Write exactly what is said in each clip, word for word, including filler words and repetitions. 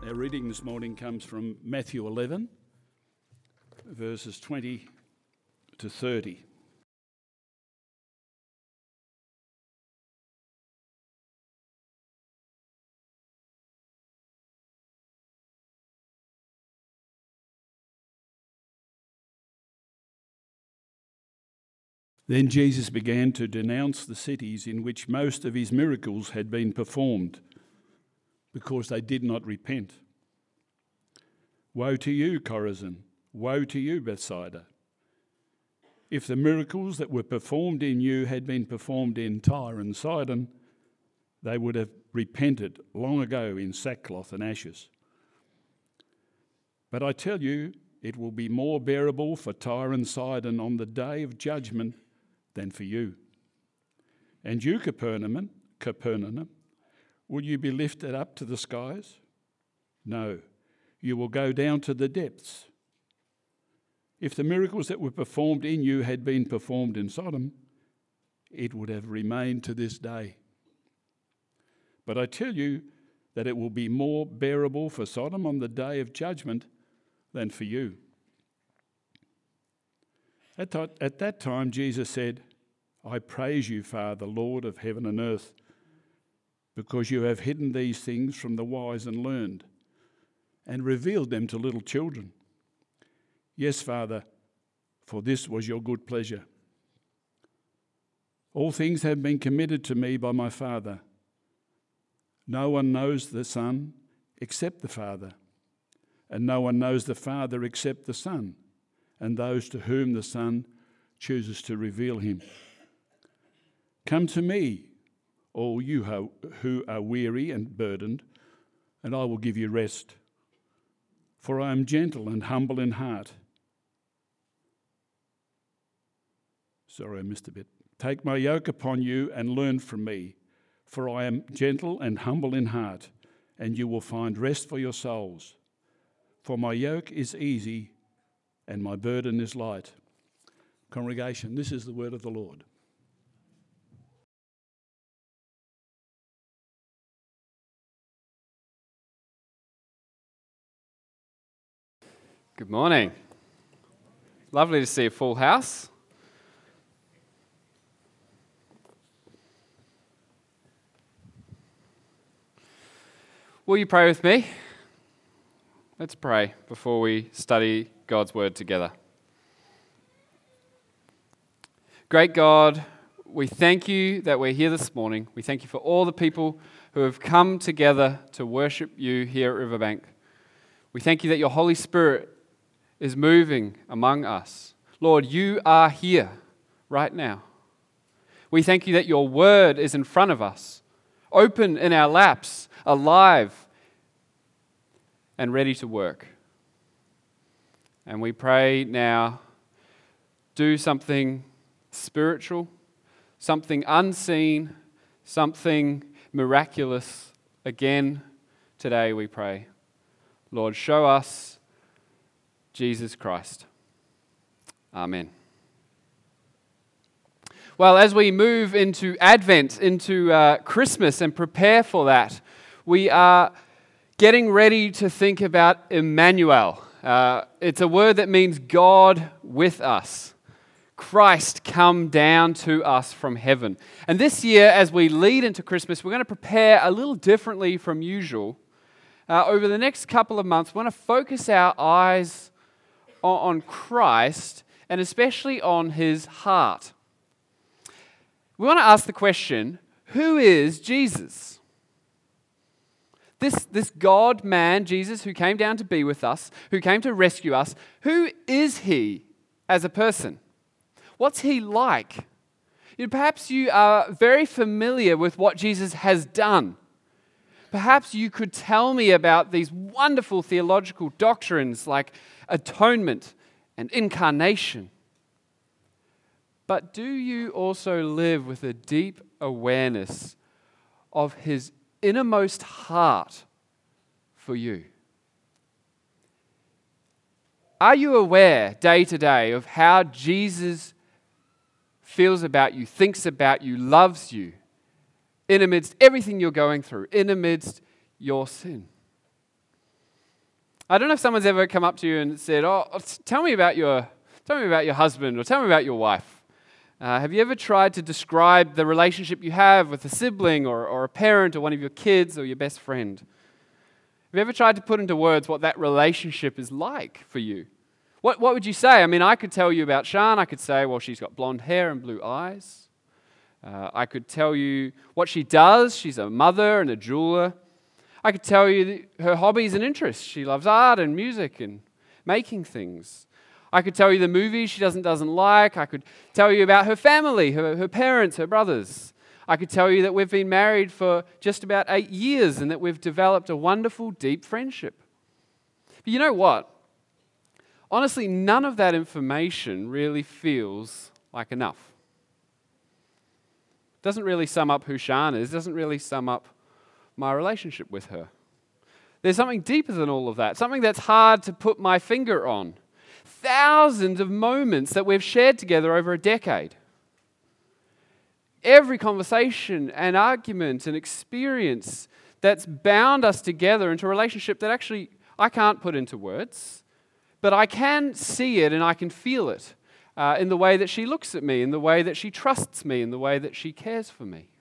Our reading this morning comes from Matthew eleven, verses twenty to thirty. Then Jesus began to denounce the cities in which most of his miracles had been performed, because they did not repent. Woe to you, Chorazin! Woe to you, Bethsaida! If the miracles that were performed in you had been performed in Tyre and Sidon, they would have repented long ago in sackcloth and ashes. But I tell you, it will be more bearable for Tyre and Sidon on the day of judgment than for you. And you, Capernaum, Capernaum, will you be lifted up to the skies? No, you will go down to the depths. If the miracles that were performed in you had been performed in Sodom, it would have remained to this day. But I tell you that it will be more bearable for Sodom on the day of judgment than for you. At, th- at that time, Jesus said, I praise you, Father, Lord of heaven and earth, because you have hidden these things from the wise and learned, and revealed them to little children. Yes, Father, for this was your good pleasure. All things have been committed to me by my Father. No one knows the Son except the Father, and no one knows the Father except the Son, and those to whom the Son chooses to reveal him. Come to me, all you who are weary and burdened, and I will give you rest. For I am gentle and humble in heart. Sorry, I missed a bit. Take my yoke upon you and learn from me, for I am gentle and humble in heart, and you will find rest for your souls. For my yoke is easy and my burden is light. Congregation, this is the word of the Lord. Good morning. Lovely to see a full house. Will you pray with me? Let's pray before we study God's word together. Great God, we thank you that we're here this morning. We thank you for all the people who have come together to worship you here at Riverbank. We thank you that your Holy Spirit is moving among us. Lord, you are here right now. We thank you that your word is in front of us, open in our laps, alive and ready to work. And we pray now, do something spiritual, something unseen, something miraculous again today, we pray. Lord, show us Jesus Christ. Amen. Well, as we move into Advent, into uh, Christmas and prepare for that, we are getting ready to think about Emmanuel. Uh, it's a word that means God with us. Christ come down to us from heaven. And this year, as we lead into Christmas, we're going to prepare a little differently from usual. Uh, over the next couple of months, we want to focus our eyes on Christ, and especially on his heart. We want to ask the question, who is Jesus? This, this God-man, Jesus, who came down to be with us, who came to rescue us, who is he as a person? What's he like? You know, perhaps you are very familiar with what Jesus has done. Perhaps you could tell me about these wonderful theological doctrines like atonement and incarnation. But do you also live with a deep awareness of his innermost heart for you? Are you aware day to day of how Jesus feels about you, thinks about you, loves you, in amidst everything you're going through, in amidst your sin? I don't know if someone's ever come up to you and said, oh, tell me about your, tell me about your husband, or tell me about your wife. Uh, have you ever tried to describe the relationship you have with a sibling or, or a parent or one of your kids or your best friend? Have you ever tried to put into words what that relationship is like for you? What, what would you say? I mean, I could tell you about Sian. I could say, well, she's got blonde hair and blue eyes. Uh, I could tell you what she does. She's a mother and a jeweler. I could tell you her hobbies and interests. She loves art and music and making things. I could tell you the movies she doesn't doesn't like. I could tell you about her family, her, her parents, her brothers. I could tell you that we've been married for just about eight years and that we've developed a wonderful, deep friendship. But you know what? Honestly, none of that information really feels like enough. It doesn't really sum up who Sian is. It doesn't really sum up my relationship with her. There's something deeper than all of that, something that's hard to put my finger on. Thousands of moments that we've shared together over a decade. Every conversation and argument and experience that's bound us together into a relationship that actually I can't put into words, but I can see it and I can feel it uh, in the way that she looks at me, in the way that she trusts me, in the way that she cares for me.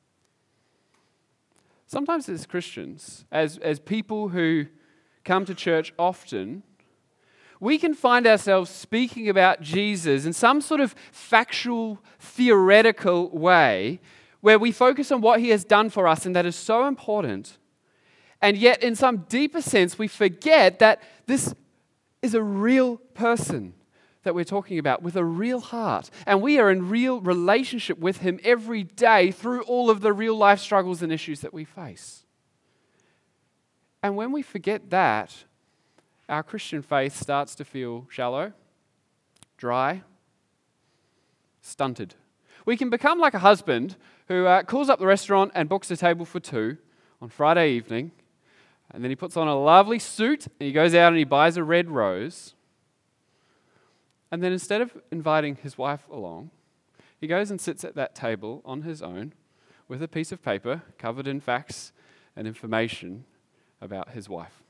Sometimes as Christians, as, as people who come to church often, we can find ourselves speaking about Jesus in some sort of factual, theoretical way where we focus on what he has done for us, and that is so important. And yet, in some deeper sense, we forget that this is a real person that we're talking about with a real heart. And we are in real relationship with him every day through all of the real life struggles and issues that we face. And when we forget that, our Christian faith starts to feel shallow, dry, stunted. We can become like a husband who uh, calls up the restaurant and books a table for two on Friday evening, and then he puts on a lovely suit and he goes out and he buys a red rose. And then instead of inviting his wife along, he goes and sits at that table on his own with a piece of paper covered in facts and information about his wife.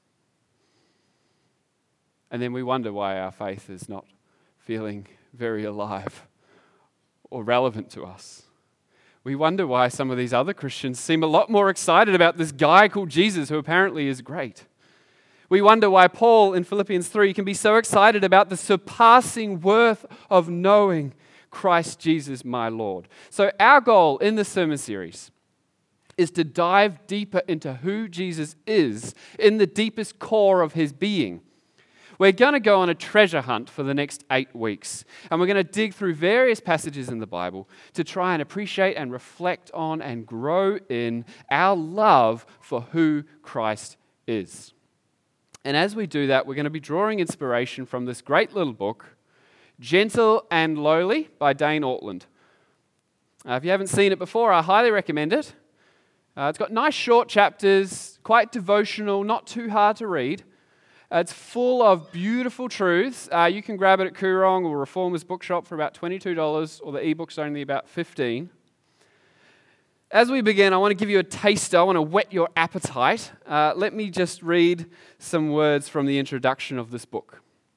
And then we wonder why our faith is not feeling very alive or relevant to us. We wonder why some of these other Christians seem a lot more excited about this guy called Jesus, who apparently is great. We wonder why Paul in Philippians three can be so excited about the surpassing worth of knowing Christ Jesus my Lord. So our goal in this sermon series is to dive deeper into who Jesus is in the deepest core of his being. We're going to go on a treasure hunt for the next eight weeks. And we're going to dig through various passages in the Bible to try and appreciate and reflect on and grow in our love for who Christ is. And as we do that, we're going to be drawing inspiration from this great little book, Gentle and Lowly by Dane Ortland. Uh, if you haven't seen it before, I highly recommend it. Uh, it's got nice short chapters, quite devotional, not too hard to read. Uh, it's full of beautiful truths. Uh, you can grab it at Koorong or Reformers Bookshop for about twenty-two dollars, or the ebook's only about fifteen dollars. As we begin, I want to give you a taster. I want to whet your appetite. Uh, let me just read some words from the introduction of this book.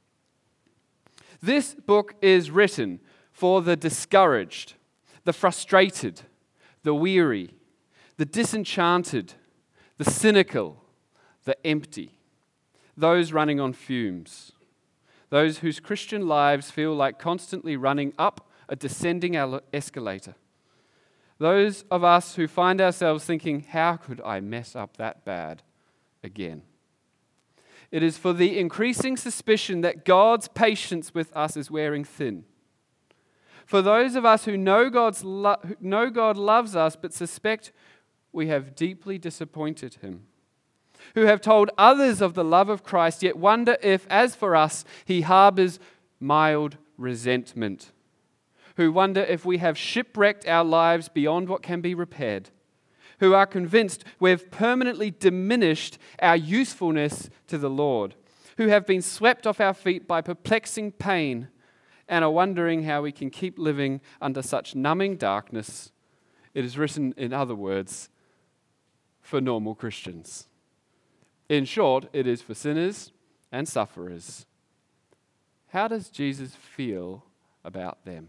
This book is written for the discouraged, the frustrated, the weary, the disenchanted, the cynical, the empty, those running on fumes, those whose Christian lives feel like constantly running up a descending escalator. Those of us who find ourselves thinking, how could I mess up that bad again? It is for the increasing suspicion that God's patience with us is wearing thin. For those of us who know, God's lo- who know God loves us but suspect we have deeply disappointed him. Who have told others of the love of Christ, yet wonder if, as for us, he harbors mild resentment. Who wonder if we have shipwrecked our lives beyond what can be repaired, who are convinced we've permanently diminished our usefulness to the Lord, who have been swept off our feet by perplexing pain and are wondering how we can keep living under such numbing darkness. It is written, in other words, for normal Christians. In short, it is for sinners and sufferers. How does Jesus feel about them?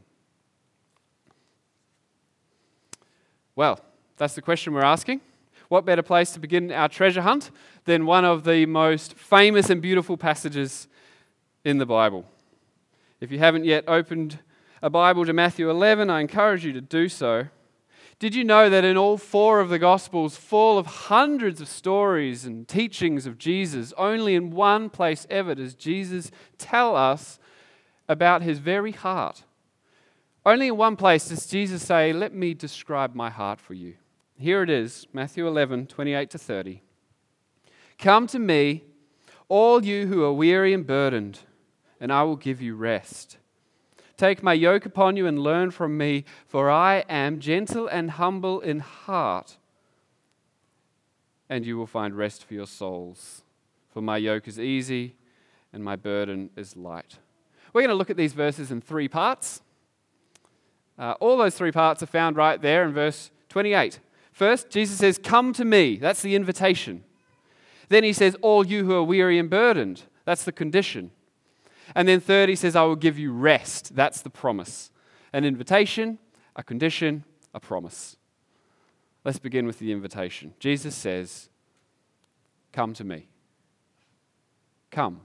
Well, that's the question we're asking. What better place to begin our treasure hunt than one of the most famous and beautiful passages in the Bible? If you haven't yet opened a Bible to Matthew eleven, I encourage you to do so. Did you know that in all four of the Gospels, full of hundreds of stories and teachings of Jesus, only in one place ever does Jesus tell us about his very heart? Only in one place does Jesus say, "Let me describe my heart for you." Here it is, Matthew eleven, twenty-eight to thirty. "Come to me, all you who are weary and burdened, and I will give you rest. Take my yoke upon you and learn from me, for I am gentle and humble in heart, and you will find rest for your souls. For my yoke is easy and my burden is light." We're going to look at these verses in three parts. Uh, all those three parts are found right there in verse twenty-eight. First, Jesus says, "Come to me." That's the invitation. Then he says, "All you who are weary and burdened." That's the condition. And then third, he says, "I will give you rest." That's the promise. An invitation, a condition, a promise. Let's begin with the invitation. Jesus says, "Come to me." Come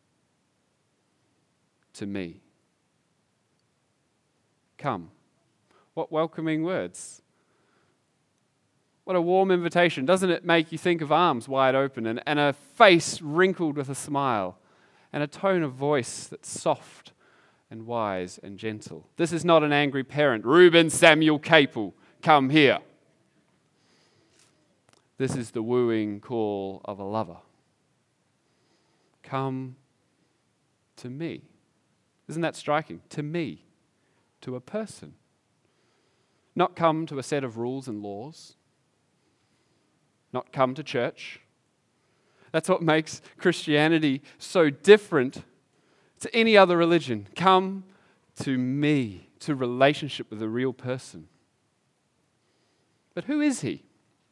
to me. Come. What welcoming words. What a warm invitation. Doesn't it make you think of arms wide open and, and a face wrinkled with a smile and a tone of voice that's soft and wise and gentle? This is not an angry parent. "Reuben Samuel Capel, come here." This is the wooing call of a lover. Come to me. Isn't that striking? To me. To a person. Not come to a set of rules and laws. Not come to church. That's what makes Christianity so different to any other religion. Come to me, to relationship with a real person. But who is he?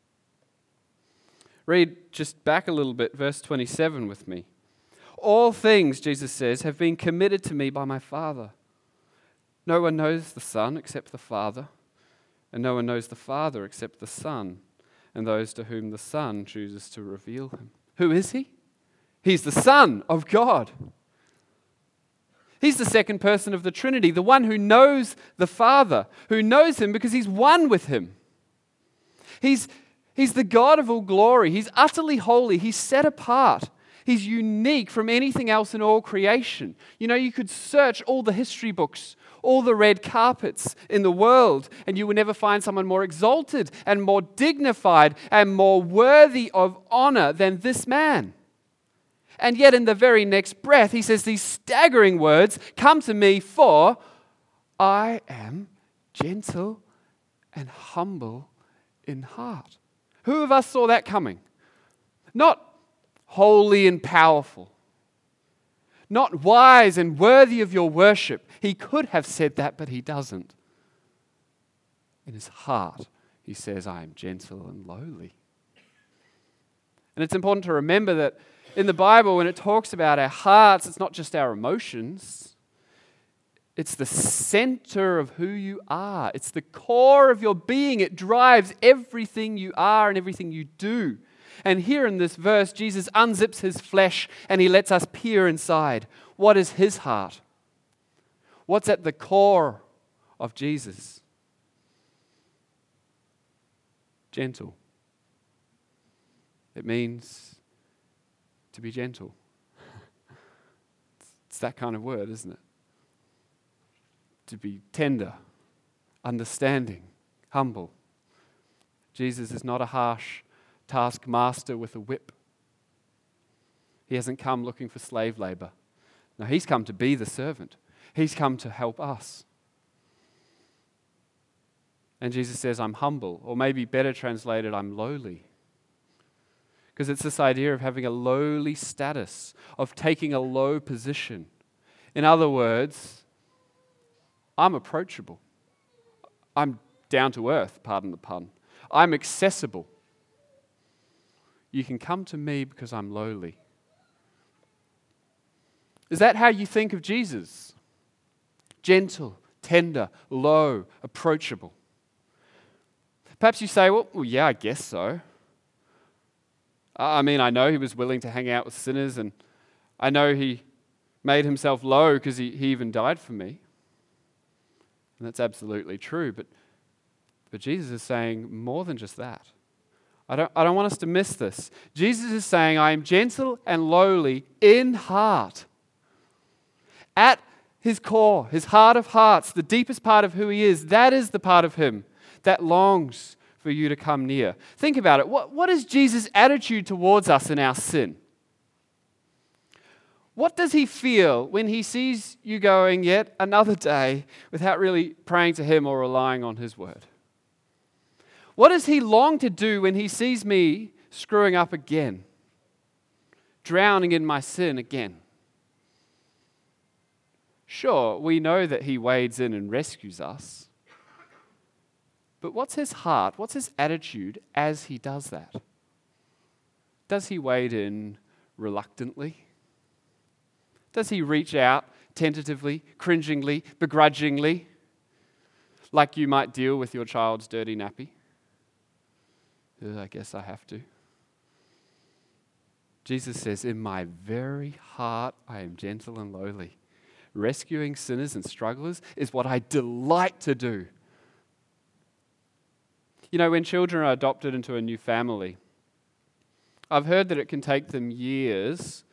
Read just back a little bit, verse twenty-seven with me. "All things," Jesus says, "have been committed to me by my Father. No one knows the Son except the Father, and no one knows the Father except the Son, and those to whom the Son chooses to reveal him." Who is he? He's the Son of God. He's the second person of the Trinity, the one who knows the Father, who knows him because he's one with him. He's, he's the God of all glory. He's utterly holy. He's set apart. He's unique from anything else in all creation. You know, you could search all the history books, all the red carpets in the world, and you would never find someone more exalted and more dignified and more worthy of honor than this man. And yet in the very next breath, he says these staggering words, "Come to me, for I am gentle and humble in heart." Who of us saw that coming? Not holy and powerful. Not wise and worthy of your worship. He could have said that, but he doesn't. In his heart, he says, "I am gentle and lowly." And it's important to remember that in the Bible, when it talks about our hearts, it's not just our emotions. It's the center of who you are. It's the core of your being. It drives everything you are and everything you do. And here in this verse, Jesus unzips his flesh and he lets us peer inside. What is his heart? What's at the core of Jesus? Gentle. It means to be gentle. It's that kind of word, isn't it? To be tender, understanding, humble. Jesus is not a harsh taskmaster with a whip. He hasn't come looking for slave labor. No, he's come to be the servant. He's come to help us. And Jesus says, "I'm humble," or maybe better translated, "I'm lowly." Because it's this idea of having a lowly status, of taking a low position. In other words, I'm approachable. I'm down to earth, pardon the pun. I'm accessible. You can come to me because I'm lowly. Is that how you think of Jesus? Gentle, tender, low, approachable. Perhaps you say, well, well, yeah, I guess so. I mean, I know he was willing to hang out with sinners, and I know he made himself low because he, he even died for me. And that's absolutely true. But, but Jesus is saying more than just that. I don't, I don't want us to miss this. Jesus is saying, I am gentle and lowly in heart. At his core, his heart of hearts, the deepest part of who he is, that is the part of him that longs for you to come near. Think about it. What, what is Jesus' attitude towards us in our sin? What does he feel when he sees you going yet another day without really praying to him or relying on his word? What does he long to do when he sees me screwing up again, drowning in my sin again? Sure, we know that he wades in and rescues us. But what's his heart? What's his attitude as he does that? Does he wade in reluctantly? Does he reach out tentatively, cringingly, begrudgingly, like you might deal with your child's dirty nappy? Ugh, I guess I have to. Jesus says, in my very heart I am gentle and lowly. Rescuing sinners and strugglers is what I delight to do. You know, when children are adopted into a new family, I've heard that it can take them years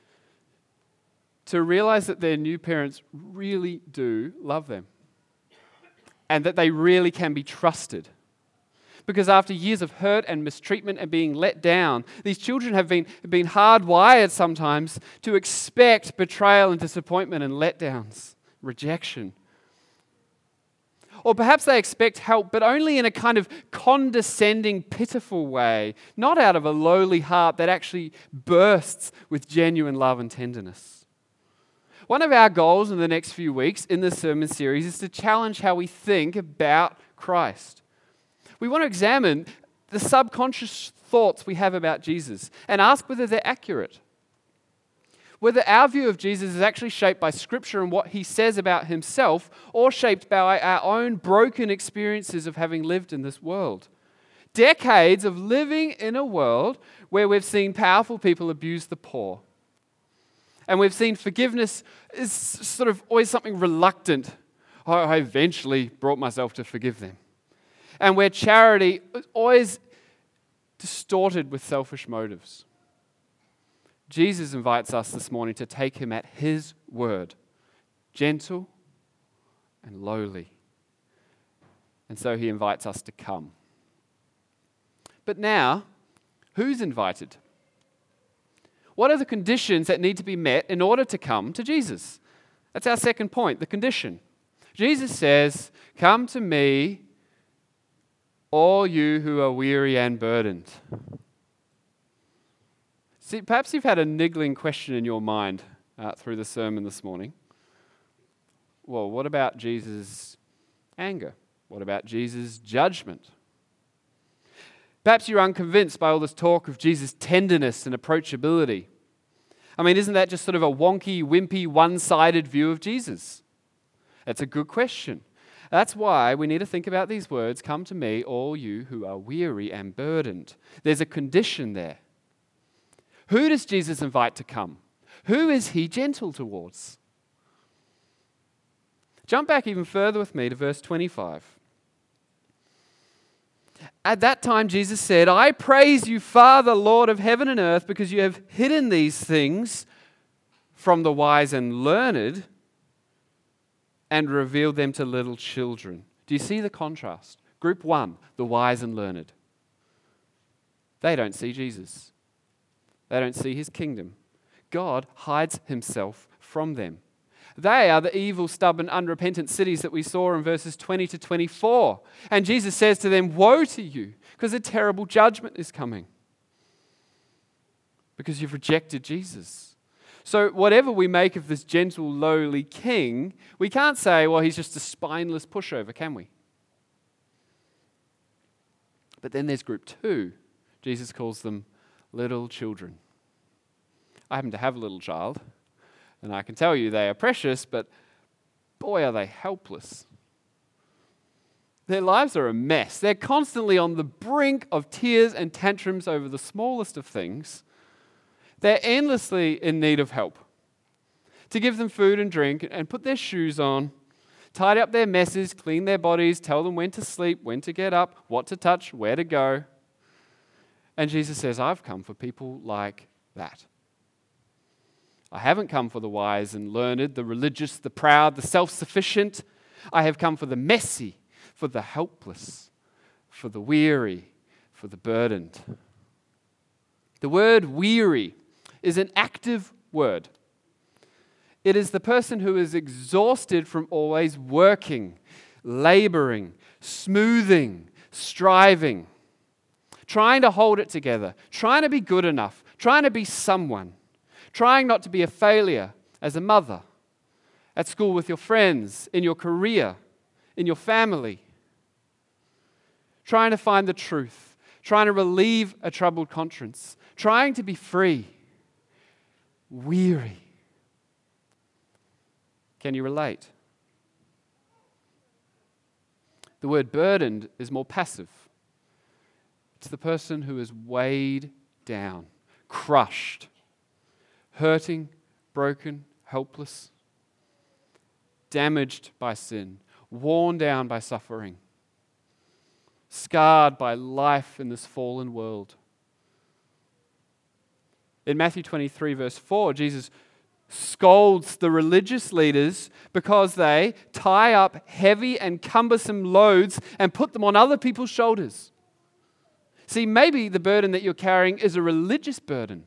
to realize that their new parents really do love them and that they really can be trusted. Because after years of hurt and mistreatment and being let down, these children have been, been hardwired sometimes to expect betrayal and disappointment and letdowns, rejection. Or perhaps they expect help, but only in a kind of condescending, pitiful way, not out of a lowly heart that actually bursts with genuine love and tenderness. One of our goals in the next few weeks in this sermon series is to challenge how we think about Christ. We want to examine the subconscious thoughts we have about Jesus and ask whether they're accurate. Whether our view of Jesus is actually shaped by Scripture and what he says about himself, or shaped by our own broken experiences of having lived in this world. Decades of living in a world where we've seen powerful people abuse the poor. And we've seen forgiveness is sort of always something reluctant. Oh, I eventually brought myself to forgive them. And where charity is always distorted with selfish motives. Jesus invites us this morning to take him at his word, gentle and lowly. And so he invites us to come. But now, who's invited? What are the conditions that need to be met in order to come to Jesus? That's our second point, the condition. Jesus says, "Come to me, all you who are weary and burdened." See, perhaps you've had a niggling question in your mind uh, through the sermon this morning. Well, what about Jesus' anger? What about Jesus' judgment? Perhaps you're unconvinced by all this talk of Jesus' tenderness and approachability. I mean, isn't that just sort of a wonky, wimpy, one-sided view of Jesus? That's a good question. That's why we need to think about these words, "Come to me, all you who are weary and burdened." There's a condition there. Who does Jesus invite to come? Who is he gentle towards? Jump back even further with me to verse twenty-five. At that time Jesus said, "I praise you, Father, Lord of heaven and earth, because you have hidden these things from the wise and learned and revealed them to little children." Do you see the contrast? Group one, the wise and learned. They don't see Jesus. They don't see his kingdom. God hides himself from them. They are the evil, stubborn, unrepentant cities that we saw in verses twenty to twenty-four. And Jesus says to them, "Woe to you, because a terrible judgment is coming. Because you've rejected Jesus." So whatever we make of this gentle, lowly king, we can't say, well, he's just a spineless pushover, can we? But then there's group two. Jesus calls them little children. I happen to have a little child, and I can tell you they are precious, but boy, are they helpless. Their lives are a mess. They're constantly on the brink of tears and tantrums over the smallest of things. They're endlessly in need of help. To give them food and drink and put their shoes on, tidy up their messes, clean their bodies, tell them when to sleep, when to get up, what to touch, where to go. And Jesus says, I've come for people like that. I haven't come for the wise and learned, the religious, the proud, the self-sufficient. I have come for the messy, for the helpless, for the weary, for the burdened. The word weary is an active word. It is the person who is exhausted from always working, laboring, smoothing, striving, trying to hold it together, trying to be good enough, trying to be someone, trying not to be a failure as a mother, at school with your friends, in your career, in your family, trying to find the truth, trying to relieve a troubled conscience, trying to be free, weary. Can you relate? The word burdened is more passive. It's the person who is weighed down, crushed, hurting, broken, helpless, damaged by sin, worn down by suffering, scarred by life in this fallen world. In Matthew twenty-three, verse four, Jesus scolds the religious leaders because they tie up heavy and cumbersome loads and put them on other people's shoulders. See, maybe the burden that you're carrying is a religious burden,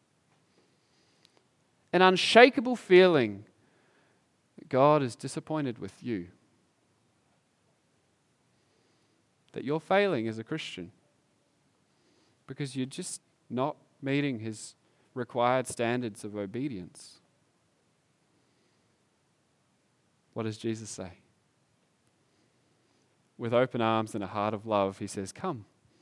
an unshakable feeling that God is disappointed with you, that you're failing as a Christian because you're just not meeting His required standards of obedience. What does Jesus say? With open arms and a heart of love, He says, come.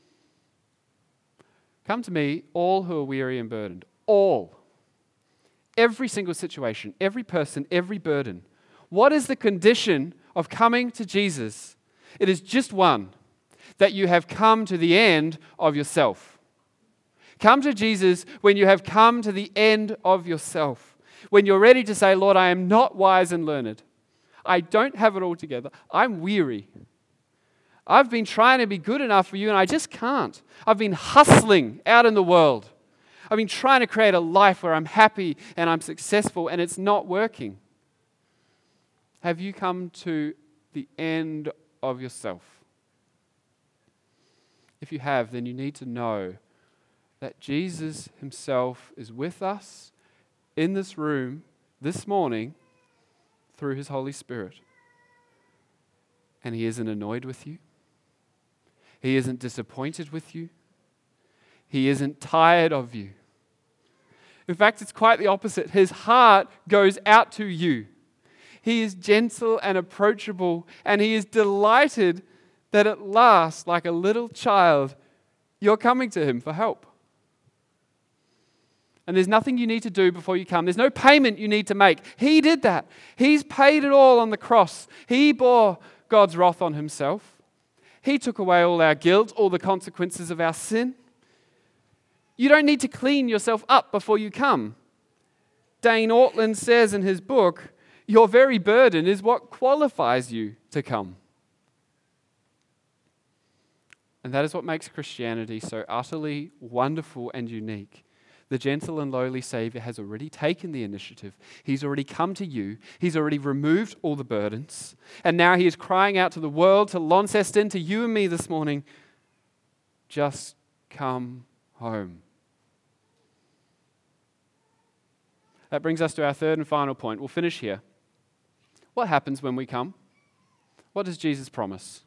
Come to me, all who are weary and burdened. All. Every single situation, every person, every burden. What is the condition of coming to Jesus? It is just one, that you have come to the end of yourself. Come to Jesus when you have come to the end of yourself. When you're ready to say, Lord, I am not wise and learned. I don't have it all together. I'm weary. I've been trying to be good enough for you and I just can't. I've been hustling out in the world. I've been trying to create a life where I'm happy and I'm successful and it's not working. Have you come to the end of yourself? If you have, then you need to know that Jesus Himself is with us in this room this morning through His Holy Spirit. And He isn't annoyed with you. He isn't disappointed with you. He isn't tired of you. In fact, it's quite the opposite. His heart goes out to you. He is gentle and approachable, and He is delighted that at last, like a little child, you're coming to Him for help. And there's nothing you need to do before you come. There's no payment you need to make. He did that. He's paid it all on the cross. He bore God's wrath on Himself. He took away all our guilt, all the consequences of our sin. You don't need to clean yourself up before you come. Dane Ortland says in his book, your very burden is what qualifies you to come. And that is what makes Christianity so utterly wonderful and unique. The gentle and lowly Savior has already taken the initiative. He's already come to you. He's already removed all the burdens. And now He is crying out to the world, to Launceston, to you and me this morning, just come home. That brings us to our third and final point. We'll finish here. What happens when we come? What does Jesus promise?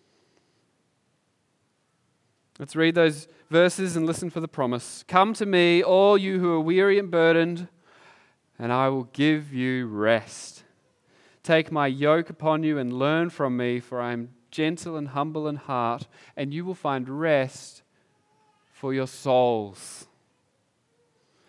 Let's read those verses and listen for the promise. Come to me, all you who are weary and burdened, and I will give you rest. Take my yoke upon you and learn from me, for I am gentle and humble in heart, and you will find rest for your souls.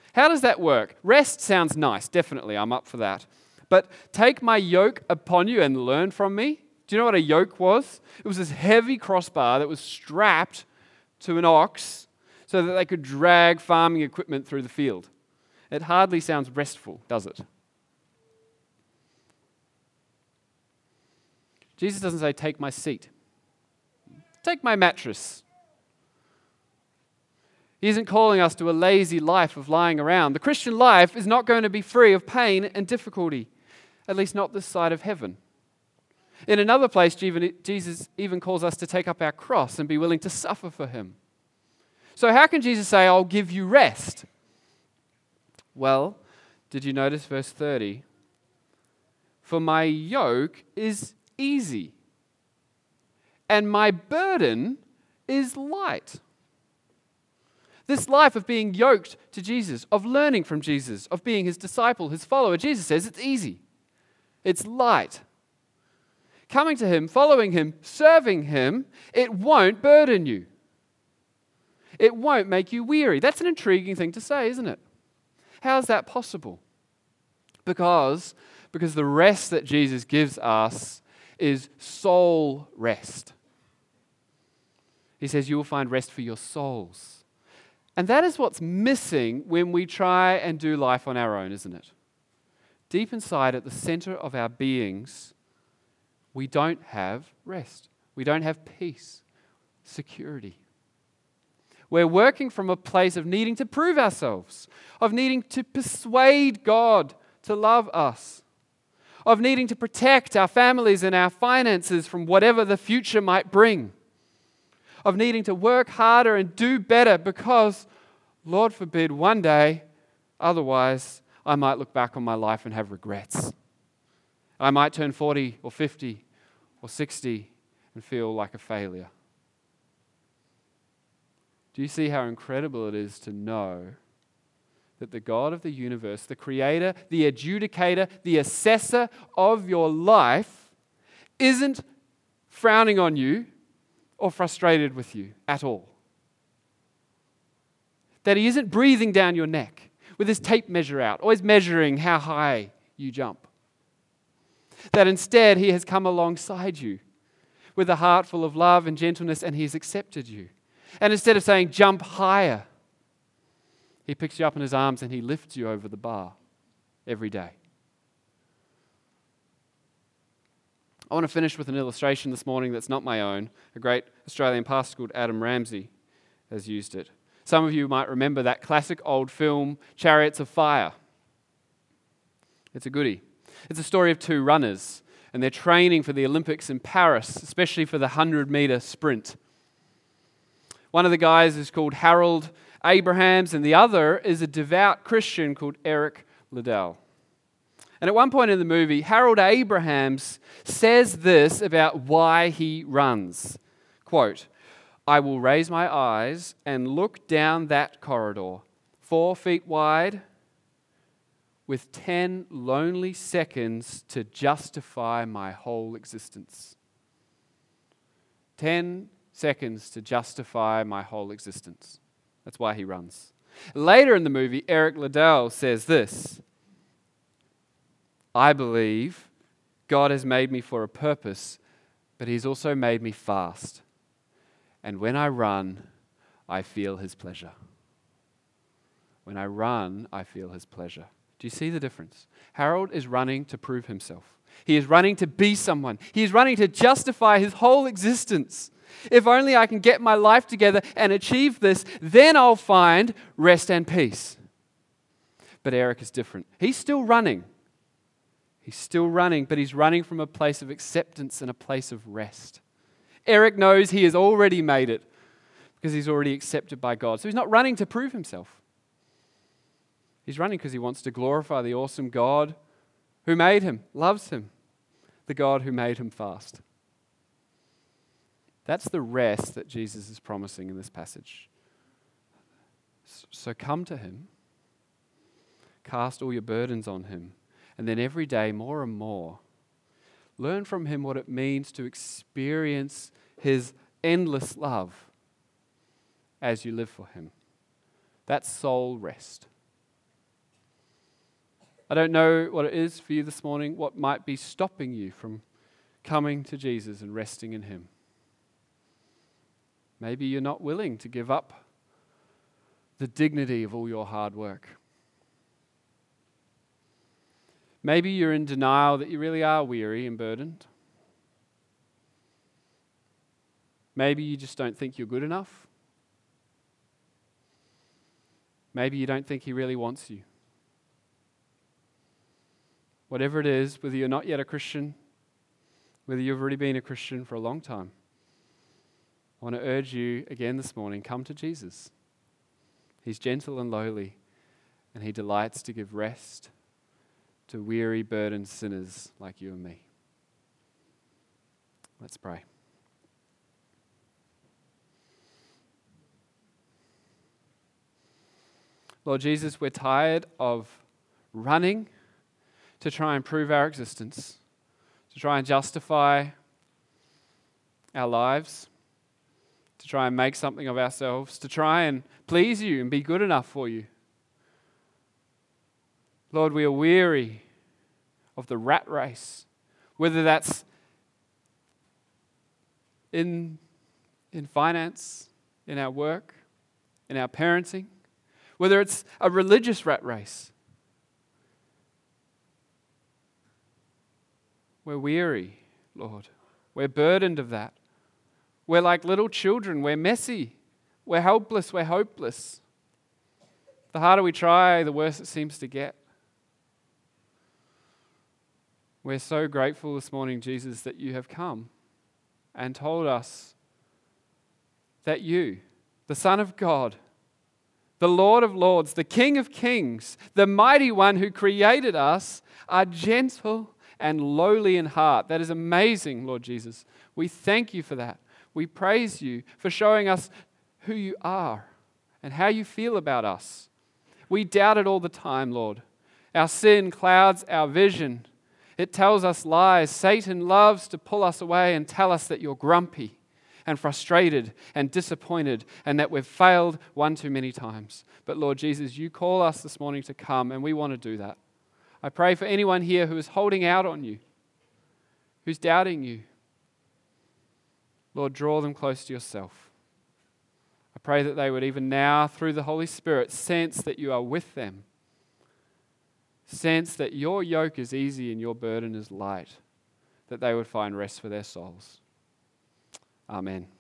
How does that work? Rest sounds nice, definitely, I'm up for that. But take my yoke upon you and learn from me. Do you know what a yoke was? It was this heavy crossbar that was strapped to an ox so that they could drag farming equipment through the field. It hardly sounds restful, does it? Jesus doesn't say, take my seat. Take my mattress. He isn't calling us to a lazy life of lying around. The Christian life is not going to be free of pain and difficulty, at least not this side of heaven. In another place, Jesus even calls us to take up our cross and be willing to suffer for him. So how can Jesus say, I'll give you rest? Well, did you notice verse thirty? For my yoke is easy, and my burden is light. This life of being yoked to Jesus, of learning from Jesus, of being his disciple, his follower, Jesus says it's easy. It's light. Coming to him, following him, serving him, it won't burden you. It won't make you weary. That's an intriguing thing to say, isn't it? How is that possible? Because, because the rest that Jesus gives us is soul rest. He says you will find rest for your souls. And that is what's missing when we try and do life on our own, isn't it? Deep inside, at the center of our beings, we don't have rest. We don't have peace, security. We're working from a place of needing to prove ourselves, of needing to persuade God to love us, of needing to protect our families and our finances from whatever the future might bring, of needing to work harder and do better because, Lord forbid, one day, otherwise, I might look back on my life and have regrets. I might turn forty or fifty or sixty and feel like a failure. Do you see how incredible it is to know that the God of the universe, the creator, the adjudicator, the assessor of your life, isn't frowning on you or frustrated with you at all? That he isn't breathing down your neck with his tape measure out, always measuring how high you jump. That instead he has come alongside you with a heart full of love and gentleness, and he has accepted you. And instead of saying, jump higher, he picks you up in his arms and he lifts you over the bar every day. I want to finish with an illustration this morning that's not my own. A great Australian pastor called Adam Ramsey has used it. Some of you might remember that classic old film, Chariots of Fire. It's a goodie. It's a story of two runners, and they're training for the Olympics in Paris, especially for the hundred-meter sprint. One of the guys is called Harold Abrahams, and the other is a devout Christian called Eric Liddell. And at one point in the movie, Harold Abrahams says this about why he runs. Quote, I will raise my eyes and look down that corridor, four feet wide, with ten lonely seconds to justify my whole existence. Ten seconds to justify my whole existence. That's why he runs. Later in the movie, Eric Liddell says this, I believe God has made me for a purpose, but he's also made me fast. And when I run, I feel his pleasure. When I run, I feel his pleasure. Do you see the difference? Harold is running to prove himself. He is running to be someone. He is running to justify his whole existence. If only I can get my life together and achieve this, then I'll find rest and peace. But Eric is different. He's still running. He's still running, but he's running from a place of acceptance and a place of rest. Eric knows he has already made it because he's already accepted by God. So he's not running to prove himself. He's running because he wants to glorify the awesome God who made him, loves him, the God who made him fast. That's the rest that Jesus is promising in this passage. So come to him, cast all your burdens on him, and then every day, more and more, learn from him what it means to experience his endless love as you live for him. That's soul rest. I don't know what it is for you this morning, what might be stopping you from coming to Jesus and resting in Him. Maybe you're not willing to give up the dignity of all your hard work. Maybe you're in denial that you really are weary and burdened. Maybe you just don't think you're good enough. Maybe you don't think He really wants you. Whatever it is, whether you're not yet a Christian, whether you've already been a Christian for a long time, I want to urge you again this morning, come to Jesus. He's gentle and lowly, and He delights to give rest to weary, burdened sinners like you and me. Let's pray. Lord Jesus, we're tired of running to try and prove our existence, to try and justify our lives, to try and make something of ourselves, to try and please you and be good enough for you. Lord, we are weary of the rat race, whether that's in, in finance, in our work, in our parenting, whether it's a religious rat race. We're weary, Lord. We're burdened of that. We're like little children. We're messy. We're helpless. We're hopeless. The harder we try, the worse it seems to get. We're so grateful this morning, Jesus, that you have come and told us that you, the Son of God, the Lord of Lords, the King of Kings, the mighty one who created us, are gentle and lowly in heart. That is amazing, Lord Jesus. We thank you for that. We praise you for showing us who you are and how you feel about us. We doubt it all the time, Lord. Our sin clouds our vision. It tells us lies. Satan loves to pull us away and tell us that you're grumpy and frustrated and disappointed and that we've failed one too many times. But Lord Jesus, you call us this morning to come, and we want to do that. I pray for anyone here who is holding out on you, who's doubting you. Lord, draw them close to yourself. I pray that they would even now, through the Holy Spirit, sense that you are with them. Sense that your yoke is easy and your burden is light. That they would find rest for their souls. Amen.